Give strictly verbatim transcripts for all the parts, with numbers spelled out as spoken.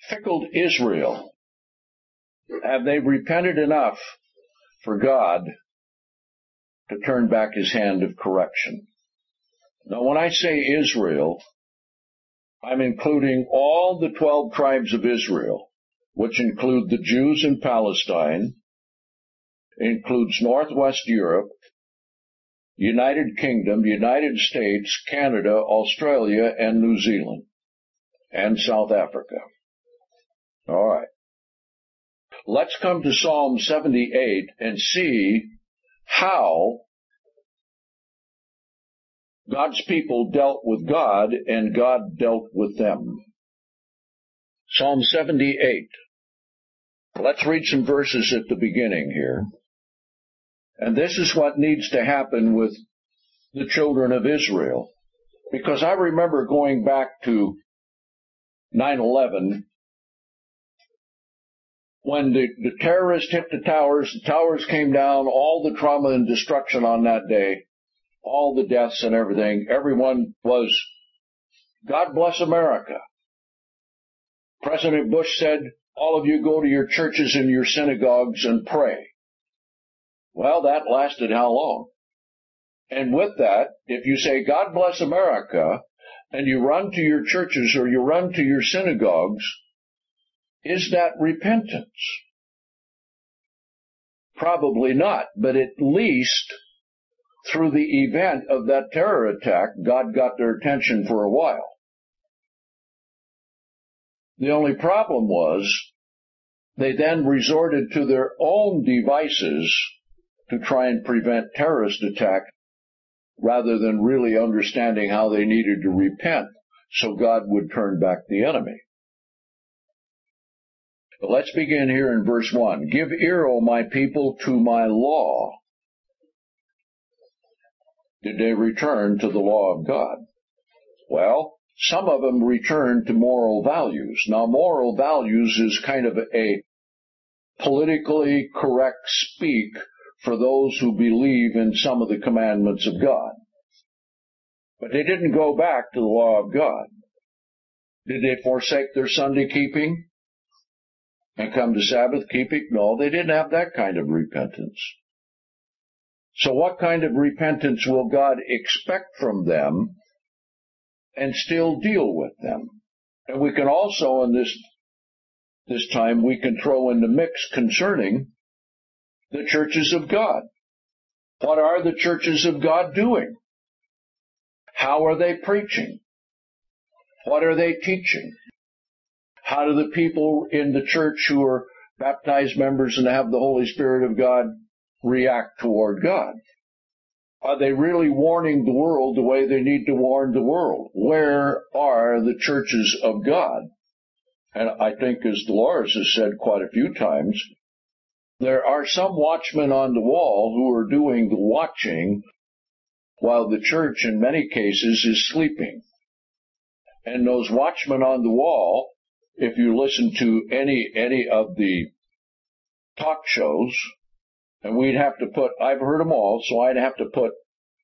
Fickled Israel. Have they repented enough for God to turn back his hand of correction? Now, when I say Israel, I'm including all the twelve tribes of Israel, which include the Jews in Palestine, includes Northwest Europe, United Kingdom, United States, Canada, Australia, and New Zealand, and South Africa. All right. Let's come to Psalm seventy-eight and see how God's people dealt with God and God dealt with them. Psalm seventy-eight. Let's read some verses at the beginning here. And this is what needs to happen with the children of Israel. Because I remember going back to nine eleven, when the, the terrorists hit the towers, the towers came down, all the trauma and destruction on that day, all the deaths and everything, everyone was, God bless America. President Bush said, all of you go to your churches and your synagogues and pray. Well, that lasted how long? And with that, if you say, God bless America, and you run to your churches or you run to your synagogues, is that repentance? Probably not, but at least through the event of that terror attack, God got their attention for a while. The only problem was they then resorted to their own devices to try and prevent terrorist attack rather than really understanding how they needed to repent so God would turn back the enemy. But let's begin here in verse one. Give ear, O my people, to my law. Did they return to the law of God? Well, some of them returned to moral values. Now, moral values is kind of a politically correct speak for those who believe in some of the commandments of God. But they didn't go back to the law of God. Did they forsake their Sunday keeping and come to Sabbath keeping? No, they didn't have that kind of repentance. So what kind of repentance will God expect from them and still deal with them? And we can also, in this, this time, we can throw in the mix concerning the churches of God. What are the churches of God doing? How are they preaching? What are they teaching? How do the people in the church who are baptized members and have the Holy Spirit of God react toward God? Are they really warning the world the way they need to warn the world? Where are the churches of God? And I think, as Dolores has said quite a few times, there are some watchmen on the wall who are doing the watching while the church, in many cases, is sleeping. And those watchmen on the wall, if you listen to any any of the talk shows, and we'd have to put, I've heard them all, so I'd have to put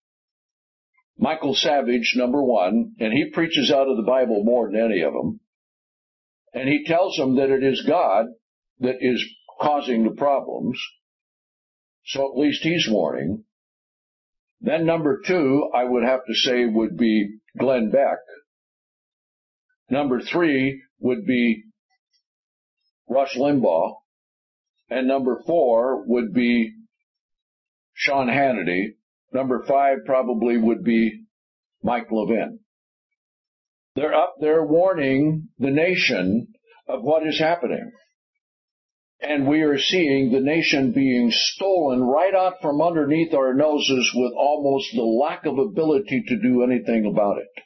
Michael Savage, number one, and he preaches out of the Bible more than any of them, and he tells them that it is God that is causing the problems, so at least he's warning. Then number two, I would have to say, would be Glenn Beck. Number three would be Rush Limbaugh. And number four would be Sean Hannity. Number five probably would be Mike Levin. They're up there warning the nation of what is happening. And we are seeing the nation being stolen right out from underneath our noses with almost the lack of ability to do anything about it.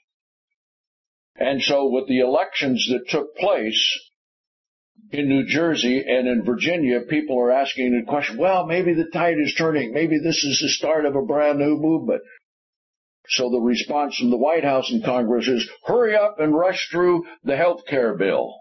And so with the elections that took place in New Jersey and in Virginia, people are asking the question, well, maybe the tide is turning. Maybe this is the start of a brand new movement. So the response from the White House and Congress is, hurry up and rush through the health care bill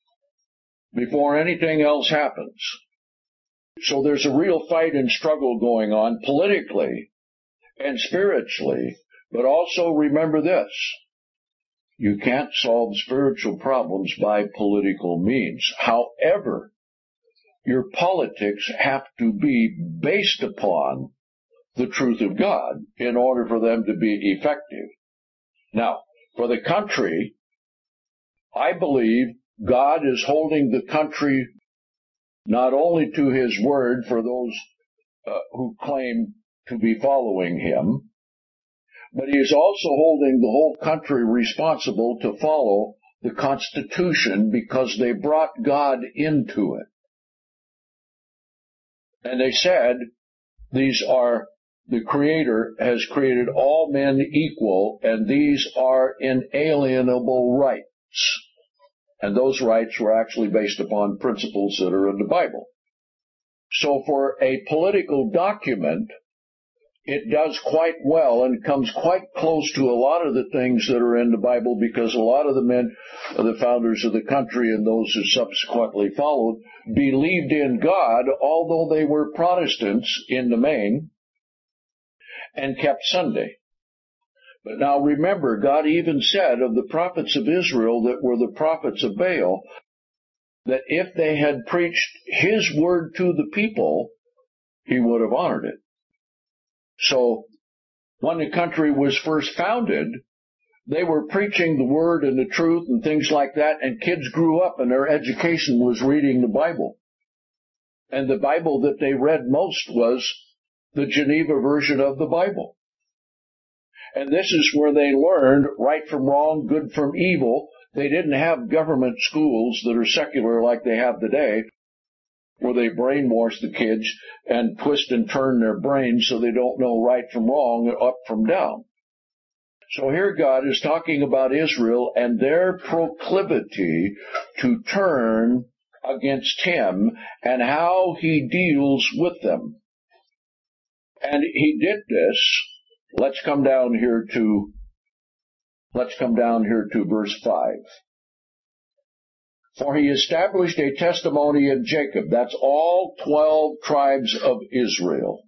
before anything else happens. So there's a real fight and struggle going on politically and spiritually. But also remember this. You can't solve spiritual problems by political means. However, your politics have to be based upon the truth of God in order for them to be effective. Now, for the country, I believe God is holding the country not only to His word for those uh, who claim to be following Him, but He is also holding the whole country responsible to follow the Constitution because they brought God into it. And they said, these are, the Creator has created all men equal, and these are inalienable rights. And those rights were actually based upon principles that are in the Bible. So for a political document, it does quite well and comes quite close to a lot of the things that are in the Bible, because a lot of the men, the founders of the country and those who subsequently followed, believed in God, although they were Protestants in the main, and kept Sunday. But now remember, God even said of the prophets of Israel that were the prophets of Baal, that if they had preached His word to the people, He would have honored it. So, when the country was first founded, they were preaching the word and the truth and things like that, and kids grew up and their education was reading the Bible. And the Bible that they read most was the Geneva version of the Bible. And this is where they learned right from wrong, good from evil. They didn't have government schools that are secular like they have today, where they brainwash the kids and twist and turn their brains so they don't know right from wrong, up from down. So here God is talking about Israel and their proclivity to turn against Him and how He deals with them. And He did this. Let's come down here to, let's come down here to verse five. For He established a testimony in Jacob, that's all twelve tribes of Israel,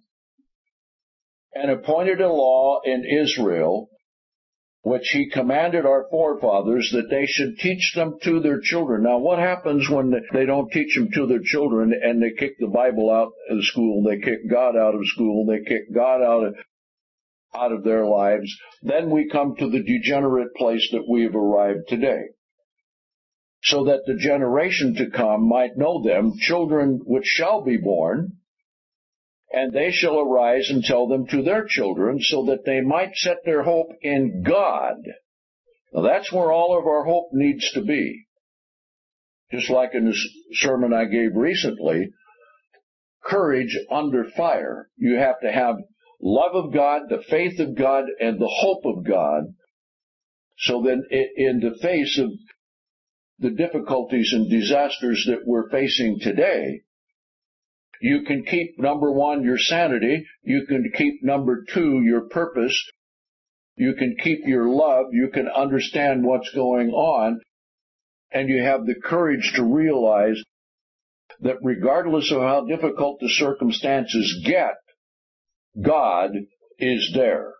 and appointed a law in Israel, which He commanded our forefathers, that they should teach them to their children. Now, what happens when they don't teach them to their children and they kick the Bible out of school, they kick God out of school, they kick God out of out of their lives? Then we come to the degenerate place that we have arrived today. So that the generation to come might know them, children which shall be born, and they shall arise and tell them to their children, so that they might set their hope in God. Now that's where all of our hope needs to be. Just like in the sermon I gave recently, courage under fire. You have to have love of God, the faith of God, and the hope of God, so that in the face of the difficulties and disasters that we're facing today, you can keep, number one, your sanity, you can keep, number two, your purpose, you can keep your love, you can understand what's going on, and you have the courage to realize that regardless of how difficult the circumstances get, God is there.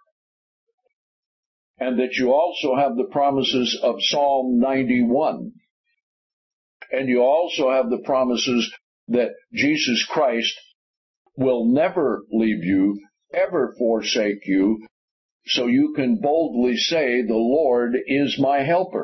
And that you also have the promises of Psalm ninety-one. And you also have the promises that Jesus Christ will never leave you, ever forsake you, so you can boldly say, the Lord is my helper.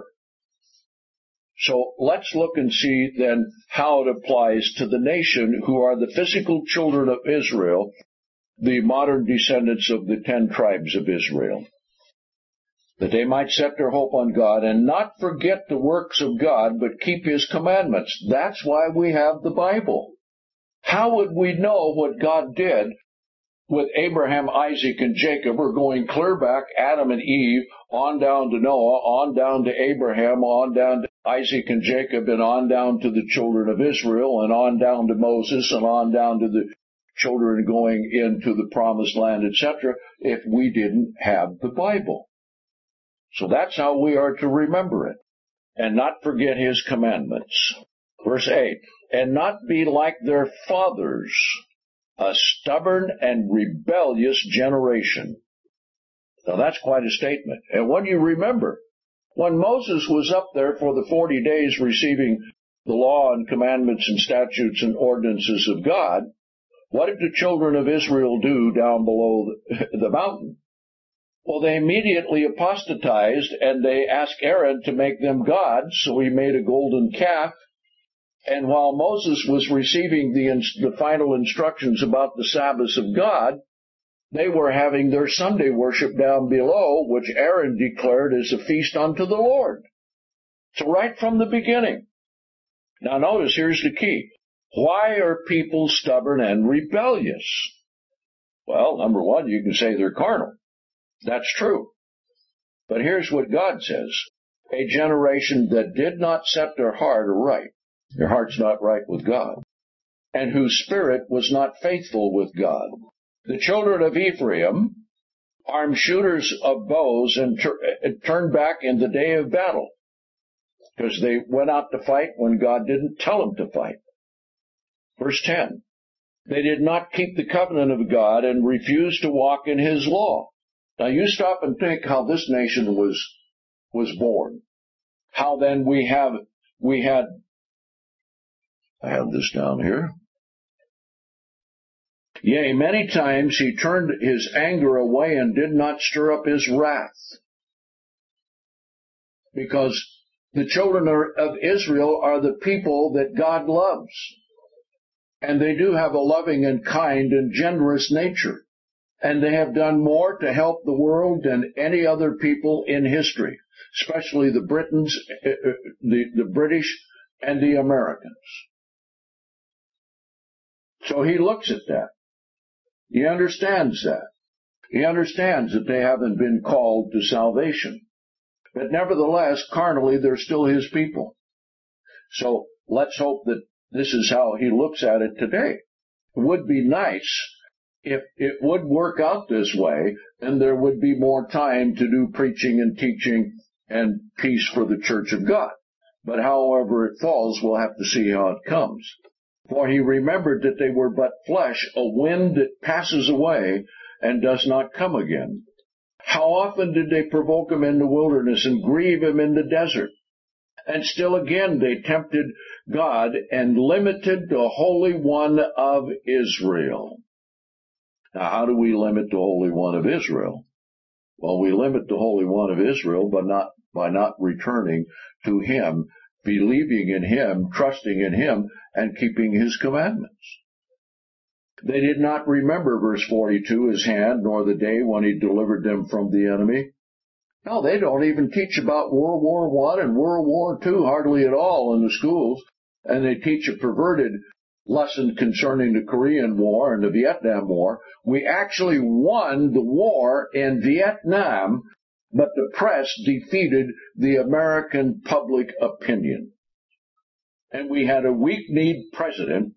So let's look and see then how it applies to the nation who are the physical children of Israel, the modern descendants of the ten tribes of Israel. That they might set their hope on God and not forget the works of God, but keep His commandments. That's why we have the Bible. How would we know what God did with Abraham, Isaac, and Jacob? We're going clear back, Adam and Eve, on down to Noah, on down to Abraham, on down to Isaac and Jacob, and on down to the children of Israel, and on down to Moses, and on down to the children going into the promised land, et cetera, if we didn't have the Bible. So that's how we are to remember it, and not forget His commandments. Verse eight, and not be like their fathers, a stubborn and rebellious generation. Now that's quite a statement. And when you remember When Moses was up there for the forty days receiving the law and commandments and statutes and ordinances of God, what did the children of Israel do down below the mountain? Well, they immediately apostatized, and they asked Aaron to make them gods, so he made a golden calf. And while Moses was receiving the, the final instructions about the Sabbaths of God, they were having their Sunday worship down below, which Aaron declared as a feast unto the Lord. So right from the beginning. Now notice, here's the key. Why are people stubborn and rebellious? Well, number one, you can say they're carnal. That's true. But here's what God says. A generation that did not set their heart aright. Their heart's not right with God. And whose spirit was not faithful with God. The children of Ephraim, armed shooters of bows, and tur- turned back in the day of battle. Because they went out to fight when God didn't tell them to fight. Verse ten. They did not keep the covenant of God and refused to walk in His law. Now you stop and think how this nation was, was born. How then we have, we had, I have this down here. Yea, many times He turned His anger away and did not stir up His wrath. Because the children of Israel are the people that God loves. And they do have a loving and kind and generous nature. And they have done more to help the world than any other people in history, especially the Britons, the, the British, and the Americans. So He looks at that. He understands that. He understands that they haven't been called to salvation. But nevertheless, carnally, they're still His people. So let's hope that this is how He looks at it today. It would be nice if it would work out this way, then there would be more time to do preaching and teaching and peace for the church of God. But however it falls, we'll have to see how it comes. For He remembered that they were but flesh, a wind that passes away and does not come again. How often did they provoke Him in the wilderness and grieve Him in the desert? And still again they tempted God and limited the Holy One of Israel. Now, how do we limit the Holy One of Israel? Well, we limit the Holy One of Israel by not, by not returning to Him, believing in Him, trusting in Him, and keeping His commandments. They did not remember, verse forty-two, His hand, nor the day when He delivered them from the enemy. No, they don't even teach about World War One and World War Two hardly at all in the schools, and they teach a perverted lesson concerning the Korean War and the Vietnam War. We actually won the war in Vietnam, but the press defeated the American public opinion. And we had a weak-kneed president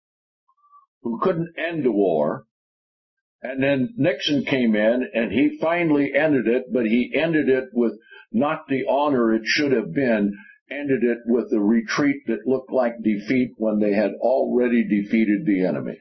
who couldn't end the war, and then Nixon came in and he finally ended it, but he ended it with not the honor it should have been, ended it with a retreat that looked like defeat when they had already defeated the enemy.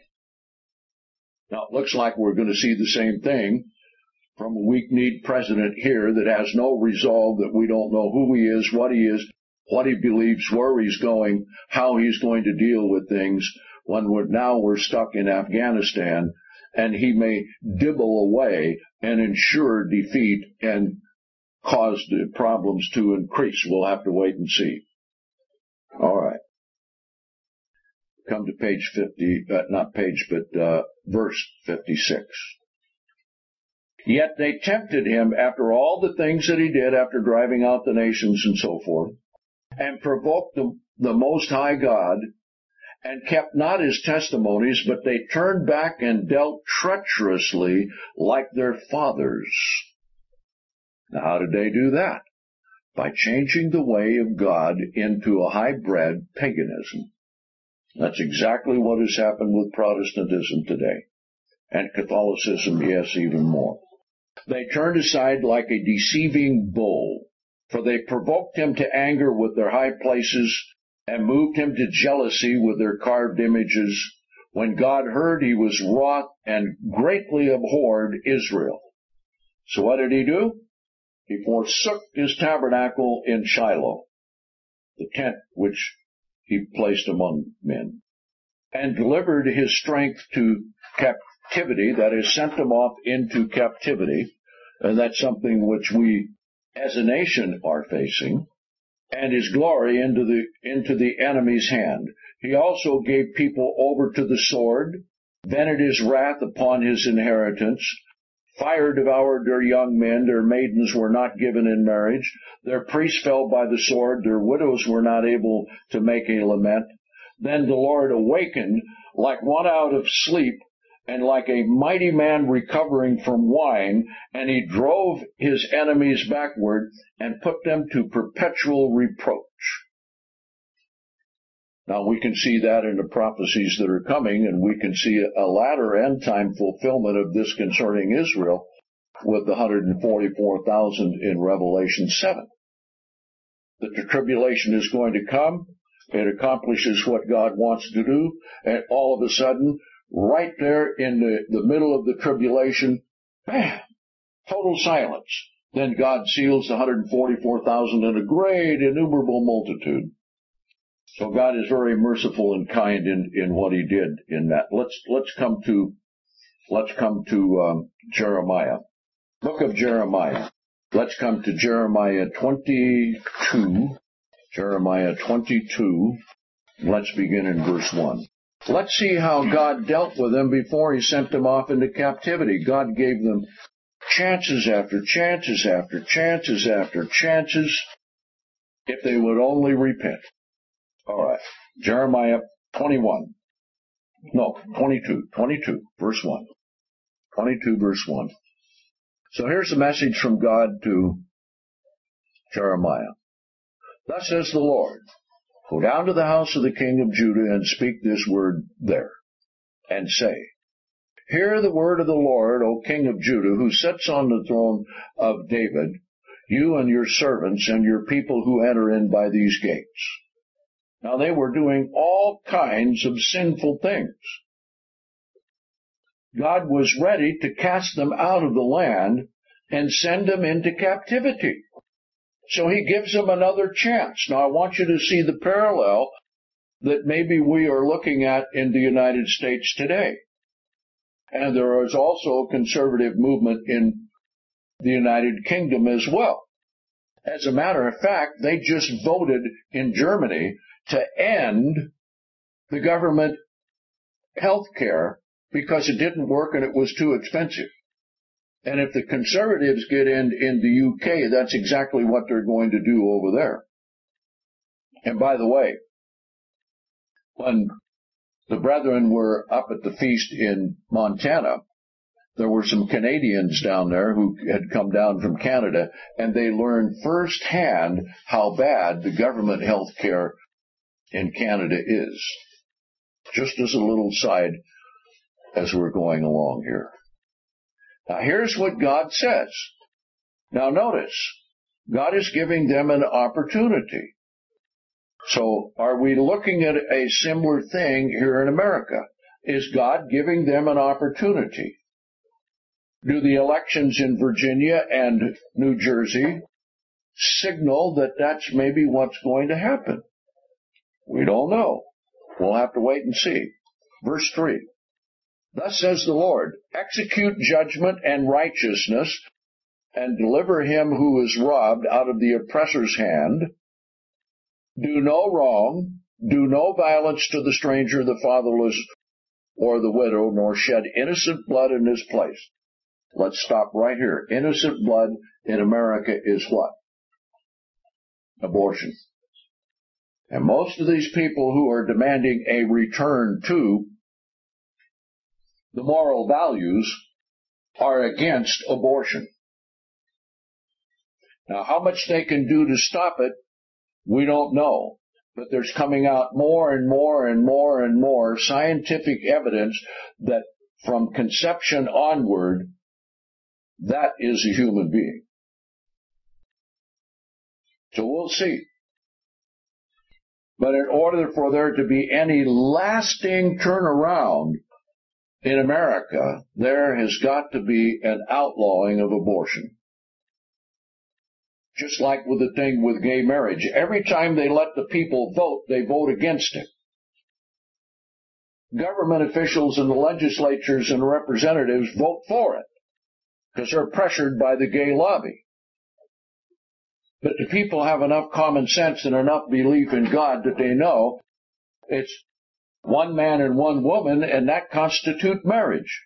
Now, it looks like we're going to see the same thing from a weak-kneed president here that has no resolve, that we don't know who he is, what he is, what he believes, where he's going, how he's going to deal with things, when we're, now we're stuck in Afghanistan, and he may dibble away and ensure defeat and cause the problems to increase. We'll have to wait and see. All right. Come to page fifty, uh, not page, but uh, verse fifty-six. Yet they tempted Him after all the things that He did, after driving out the nations and so forth, and provoked the, the Most High God, and kept not His testimonies, but they turned back and dealt treacherously like their fathers. Now, how did they do that? By changing the way of God into a hybrid paganism. That's exactly what has happened with Protestantism today. And Catholicism, yes, even more. They turned aside like a deceiving bull, for they provoked Him to anger with their high places, and moved Him to jealousy with their carved images. When God heard, He was wroth and greatly abhorred Israel. So what did He do? He forsook his tabernacle in Shiloh, the tent which he placed among men, and delivered his strength to captivity, that is, sent them off into captivity, and that's something which we as a nation are facing, and his glory into the into the enemy's hand. He also gave people over to the sword, vented his wrath upon his inheritance. Fire devoured their young men, their maidens were not given in marriage, their priests fell by the sword, their widows were not able to make a lament. Then the Lord awakened like one out of sleep, and like a mighty man recovering from wine, and he drove his enemies backward and put them to perpetual reproach. Now we can see that in the prophecies that are coming, and we can see a latter end time fulfillment of this concerning Israel with the one hundred forty-four thousand in Revelation seven. That the tribulation is going to come, it accomplishes what God wants to do, and all of a sudden, right there in the, the middle of the tribulation, bam, total silence. Then God seals the one hundred forty-four thousand in a great innumerable multitude. So God is very merciful and kind in, in what he did in that. Let's, let's come to, let's come to, um, Jeremiah. Book of Jeremiah. Let's come to Jeremiah twenty-two. Jeremiah twenty-two. Let's begin in verse one. Let's see how God dealt with them before he sent them off into captivity. God gave them chances after chances after chances after chances if they would only repent. All right. Jeremiah twenty-one. No, twenty-two. twenty-two, verse one. twenty-two, verse one. So here's a message from God to Jeremiah. Thus says the Lord, go down to the house of the king of Judah and speak this word there, and say, hear the word of the Lord, O king of Judah, who sits on the throne of David, you and your servants and your people who enter in by these gates. Now they were doing all kinds of sinful things. God was ready to cast them out of the land and send them into captivity. So he gives them another chance. Now I want you to see the parallel that maybe we are looking at in the United States today. And there is also a conservative movement in the United Kingdom as well. As a matter of fact, they just voted in Germany to end the government health care because it didn't work and it was too expensive. And if the conservatives get in in the U K, that's exactly what they're going to do over there. And by the way, when the brethren were up at the feast in Montana, there were some Canadians down there who had come down from Canada, and they learned firsthand how bad the government health care in Canada is. Just as a little side as we're going along here. Now here's what God says. Now notice, God is giving them an opportunity. So are we looking at a similar thing here in America? Is God giving them an opportunity? Do the elections in Virginia and New Jersey signal that that's maybe what's going to happen? We don't know. We'll have to wait and see. Verse three. Thus says the Lord, execute judgment and righteousness, and deliver him who is robbed out of the oppressor's hand. Do no wrong, do no violence to the stranger, the fatherless, or the widow, nor shed innocent blood in this place. Let's stop right here. Innocent blood in America is what? Abortion. And most of these people who are demanding a return to the moral values are against abortion. Now, how much they can do to stop it, we don't know. But there's coming out more and more and more and more scientific evidence that from conception onward, that is a human being. So we'll see. But in order for there to be any lasting turnaround in America, there has got to be an outlawing of abortion. Just like with the thing with gay marriage. Every time they let the people vote, they vote against it. Government officials and the legislatures and the representatives vote for it because they're pressured by the gay lobby. But the people have enough common sense and enough belief in God that they know it's one man and one woman, and that constitutes marriage.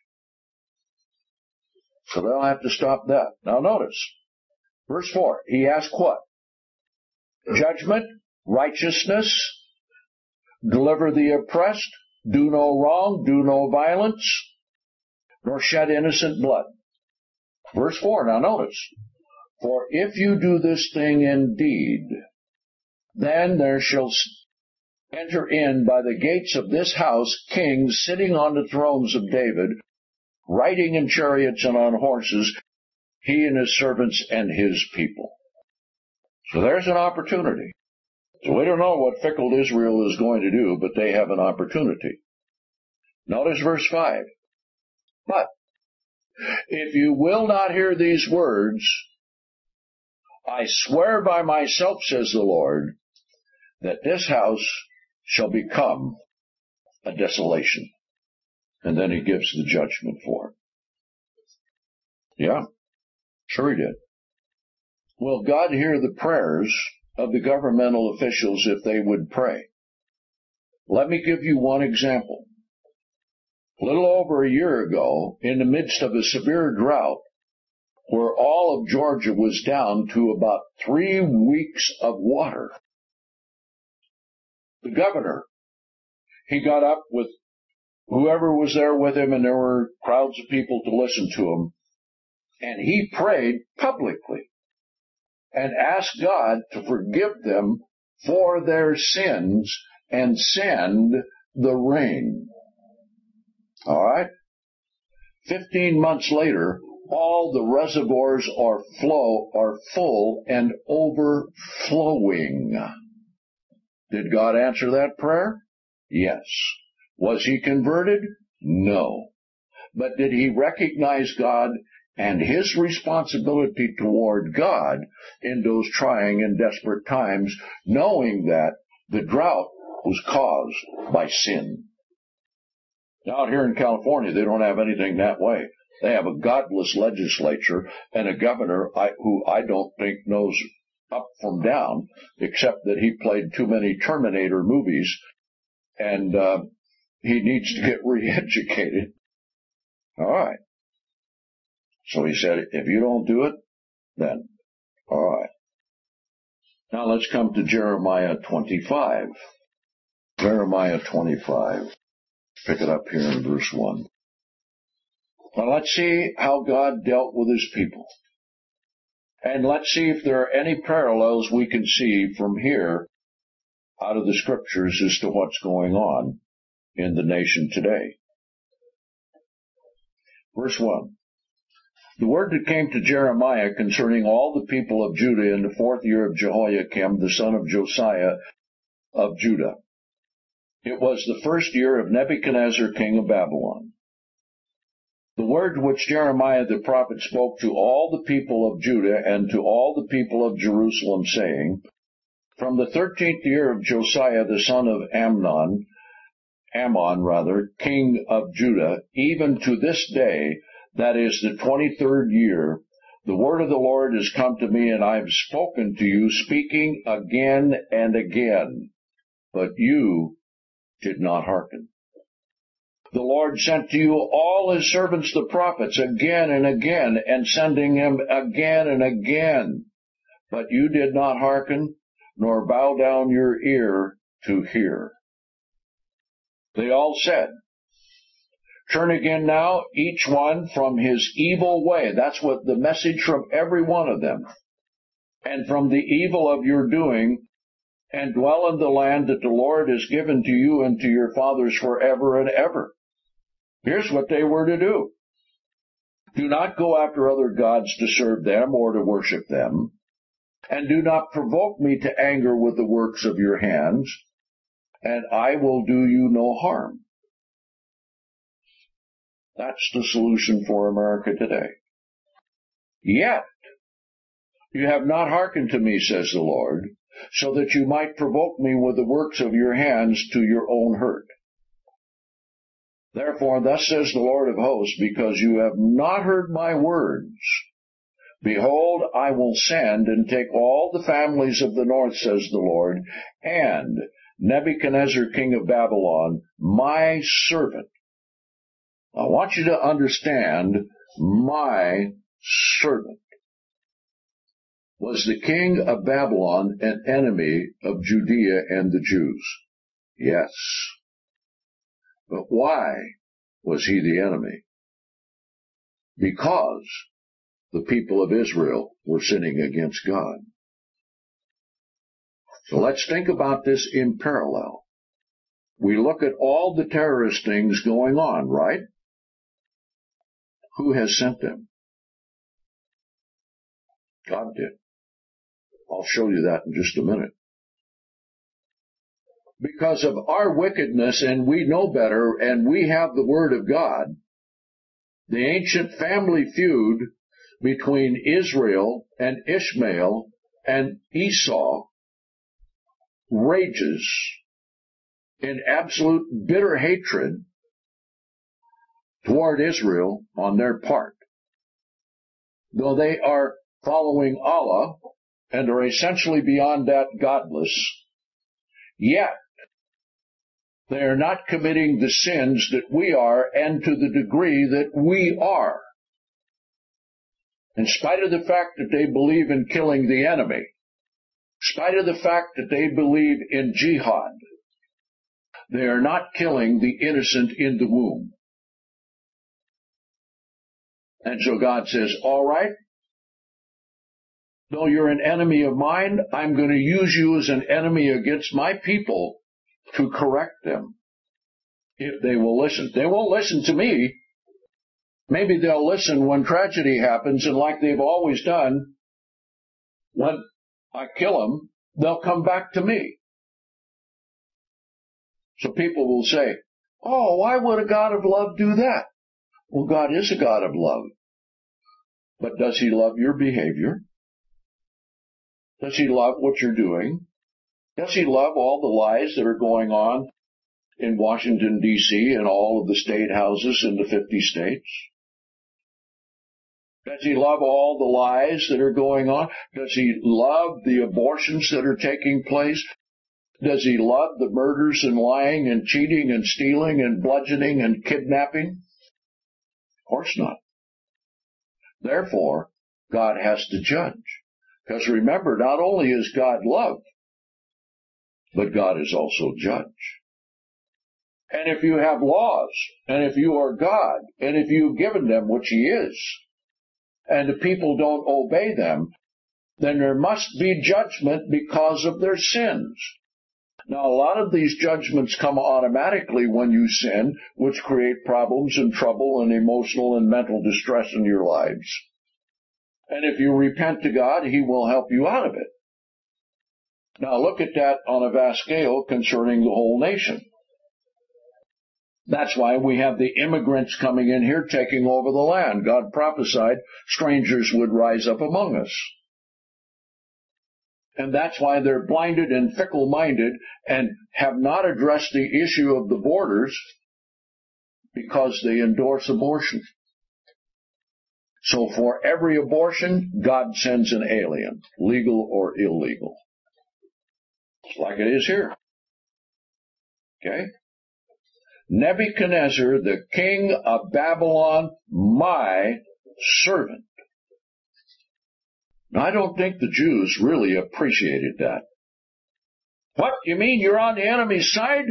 So they'll have to stop that. Now notice, verse four, he asked what? Judgment, righteousness, deliver the oppressed, do no wrong, do no violence, nor shed innocent blood. Verse four, now notice, for if you do this thing indeed, then there shall enter in by the gates of this house kings sitting on the thrones of David, riding in chariots and on horses, he and his servants and his people. So there's an opportunity. So we don't know what fickle Israel is going to do, but they have an opportunity. Notice verse five. But if you will not hear these words, I swear by myself, says the Lord, that this house shall become a desolation. And then he gives the judgment for it. Yeah, sure he did. Will God hear the prayers of the governmental officials if they would pray? Let me give you one example. A little over a year ago, in the midst of a severe drought, where all of Georgia was down to about three weeks of water, the governor, he got up with whoever was there with him, and there were crowds of people to listen to him, and he prayed publicly and asked God to forgive them for their sins and send the rain. All right? Fifteen months later, all the reservoirs are flow are full and overflowing. Did God answer that prayer? Yes. Was he converted? No. But did he recognize God and his responsibility toward God in those trying and desperate times, knowing that the drought was caused by sin? Now, out here in California, they don't have anything that way. They have a godless legislature and a governor I, who I don't think knows up from down, except that he played too many Terminator movies, and uh, he needs to get re-educated. All right. So he said, if you don't do it, then all right. Now let's come to Jeremiah twenty-five. Jeremiah twenty-five. Pick it up here in verse one. Now let's see how God dealt with his people. And let's see if there are any parallels we can see from here out of the scriptures as to what's going on in the nation today. Verse one. The word that came to Jeremiah concerning all the people of Judah in the fourth year of Jehoiakim, the son of Josiah of Judah. It was the first year of Nebuchadnezzar, king of Babylon. The word which Jeremiah the prophet spoke to all the people of Judah and to all the people of Jerusalem, saying, from the thirteenth year of Josiah the son of Amnon, Ammon rather, king of Judah, even to this day, that is the twenty-third year, the word of the Lord has come to me, and I have spoken to you, speaking again and again, but you did not hearken. The Lord sent to you all his servants the prophets again and again, and sending him again and again, but you did not hearken, nor bow down your ear to hear. They all said, turn again now, each one from his evil way. That's what the message from every one of them. And from the evil of your doing, and dwell in the land that the Lord has given to you and to your fathers forever and ever. Here's what they were to do. Do not go after other gods to serve them or to worship them, and do not provoke me to anger with the works of your hands, and I will do you no harm. That's the solution for America today. Yet, You have not hearkened to me, says the Lord, so that you might provoke me with the works of your hands to your own hurt. Therefore, thus says the Lord of hosts, because you have not heard my words, behold, I will send and take all the families of the north, says the Lord, and Nebuchadnezzar, king of Babylon, my servant. I want you to understand, my servant. Was the king of Babylon an enemy of Judea and the Jews? Yes. But why was he the enemy? Because the people of Israel were sinning against God. So let's think about this in parallel. We look at all the terrorist things going on, right? Who has sent them? God did. I'll show you that in just a minute. Because of our wickedness, and we know better, and we have the Word of God, the ancient family feud between Israel and Ishmael and Esau rages in absolute bitter hatred toward Israel on their part. Though they are following Allah and are essentially beyond that godless, yet they are not committing the sins that we are, and to the degree that we are. In spite of the fact that they believe in killing the enemy, in spite of the fact that they believe in jihad, they are not killing the innocent in the womb. And so God says, all right, though you're an enemy of mine, I'm going to use you as an enemy against my people to correct them, if they will listen. They won't listen to me. Maybe they'll listen when tragedy happens, and like they've always done, when I kill them, they'll come back to me. So people will say, oh, why would a God of love do that? Well, God is a God of love. But does he love your behavior? Does he love what you're doing? Does he love all the lies that are going on in Washington, D C and all of the state houses in the fifty states? Does he love all the lies that are going on? Does he love the abortions that are taking place? Does he love the murders and lying and cheating and stealing and bludgeoning and kidnapping? Of course not. Therefore, God has to judge. Because remember, not only is God love, but God is also judge. And if you have laws, and if you are God, and if you've given them, which he is, and the people don't obey them, then there must be judgment because of their sins. Now, a lot of these judgments come automatically when you sin, which create problems and trouble and emotional and mental distress in your lives. And if you repent to God, he will help you out of it. Now, look at that on a vast scale concerning the whole nation. That's why we have the immigrants coming in here taking over the land. God prophesied strangers would rise up among us. And that's why they're blinded and fickle-minded and have not addressed the issue of the borders, because they endorse abortion. So for every abortion, God sends an alien, legal or illegal. It's like it is here. Okay? Nebuchadnezzar, the king of Babylon, my servant. Now, I don't think the Jews really appreciated that. What, you mean you're on the enemy's side?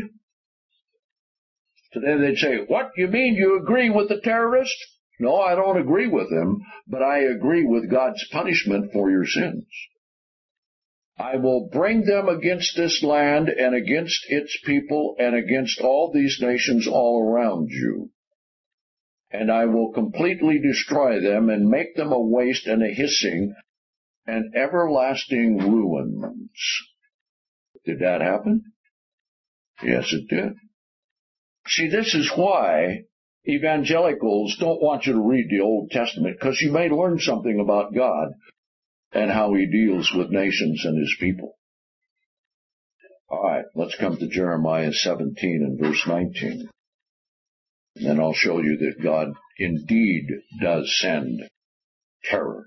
Today they'd say, what, you mean you agree with the terrorist? No, I don't agree with them, but I agree with God's punishment for your sins. I will bring them against this land and against its people and against all these nations all around you. And I will completely destroy them and make them a waste and a hissing and everlasting ruins. Did that happen? Yes, it did. See, this is why evangelicals don't want you to read the Old Testament, because you may learn something about God and how he deals with nations and his people. All right, let's come to Jeremiah seventeen and verse nineteen. And then I'll show you that God indeed does send terror.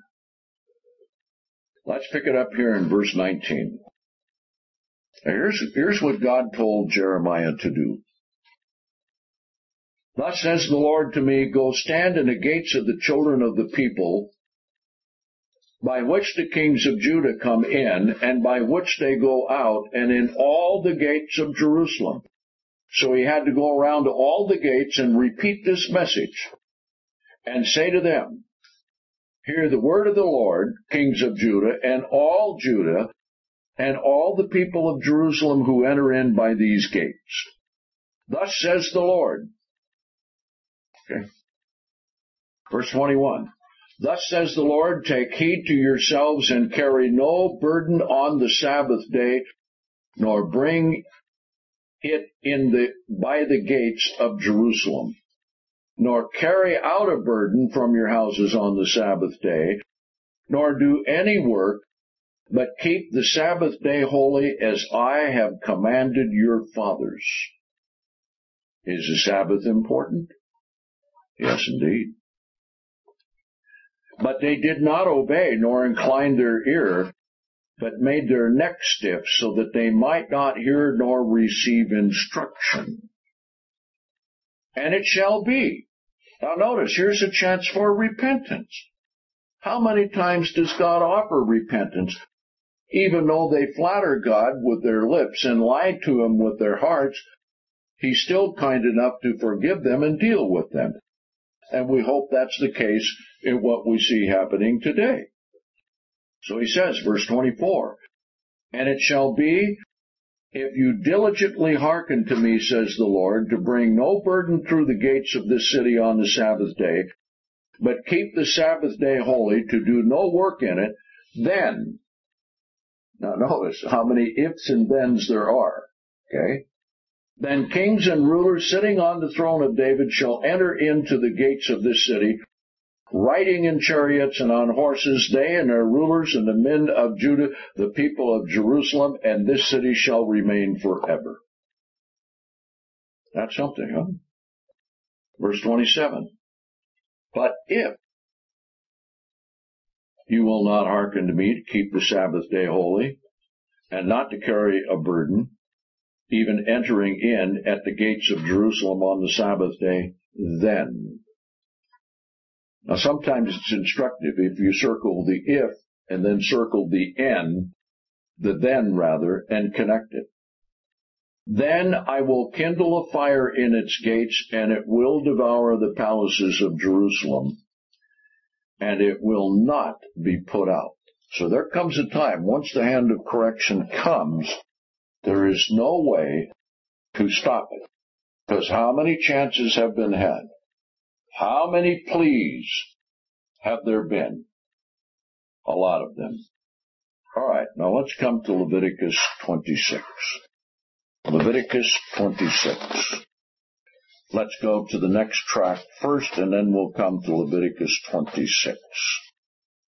Let's pick it up here in verse nineteen. Here's, here's what God told Jeremiah to do. Thus says the Lord to me, go stand in the gates of the children of the people, by which the kings of Judah come in, and by which they go out, and in all the gates of Jerusalem. So he had to go around to all the gates and repeat this message, and say to them, hear the word of the Lord, kings of Judah, and all Judah, and all the people of Jerusalem who enter in by these gates. Thus says the Lord. Okay. Verse twenty-one. Thus says the Lord, take heed to yourselves and carry no burden on the Sabbath day, nor bring it in the, by the gates of Jerusalem, nor carry out a burden from your houses on the Sabbath day, nor do any work, but keep the Sabbath day holy as I have commanded your fathers. Is the Sabbath important? Yes, indeed. But they did not obey, nor incline their ear, but made their neck stiff, so that they might not hear nor receive instruction. And it shall be. Now notice, here's a chance for repentance. How many times does God offer repentance? Even though they flatter God with their lips and lie to him with their hearts, he's still kind enough to forgive them and deal with them. And we hope that's the case in what we see happening today. So he says, verse twenty-four, and it shall be, if you diligently hearken to me, says the Lord, to bring no burden through the gates of this city on the Sabbath day, but keep the Sabbath day holy, to do no work in it, then, now notice how many ifs and thens there are, okay? Then kings and rulers sitting on the throne of David shall enter into the gates of this city, riding in chariots and on horses, they and their rulers and the men of Judah, the people of Jerusalem, and this city shall remain forever. That's something, huh? Verse twenty-seven. But if you will not hearken to me to keep the Sabbath day holy, and not to carry a burden, even entering in at the gates of Jerusalem on the Sabbath day, then. Now sometimes it's instructive if you circle the if and then circle the n, the then rather, and connect it. Then I will kindle a fire in its gates, and it will devour the palaces of Jerusalem, and it will not be put out. So there comes a time, once the hand of correction comes, there is no way to stop it. Because how many chances have been had? How many pleas have there been? A lot of them. All right, now let's come to Leviticus twenty-six. Leviticus twenty-six. Let's go to the next tract first, and then we'll come to Leviticus twenty-six.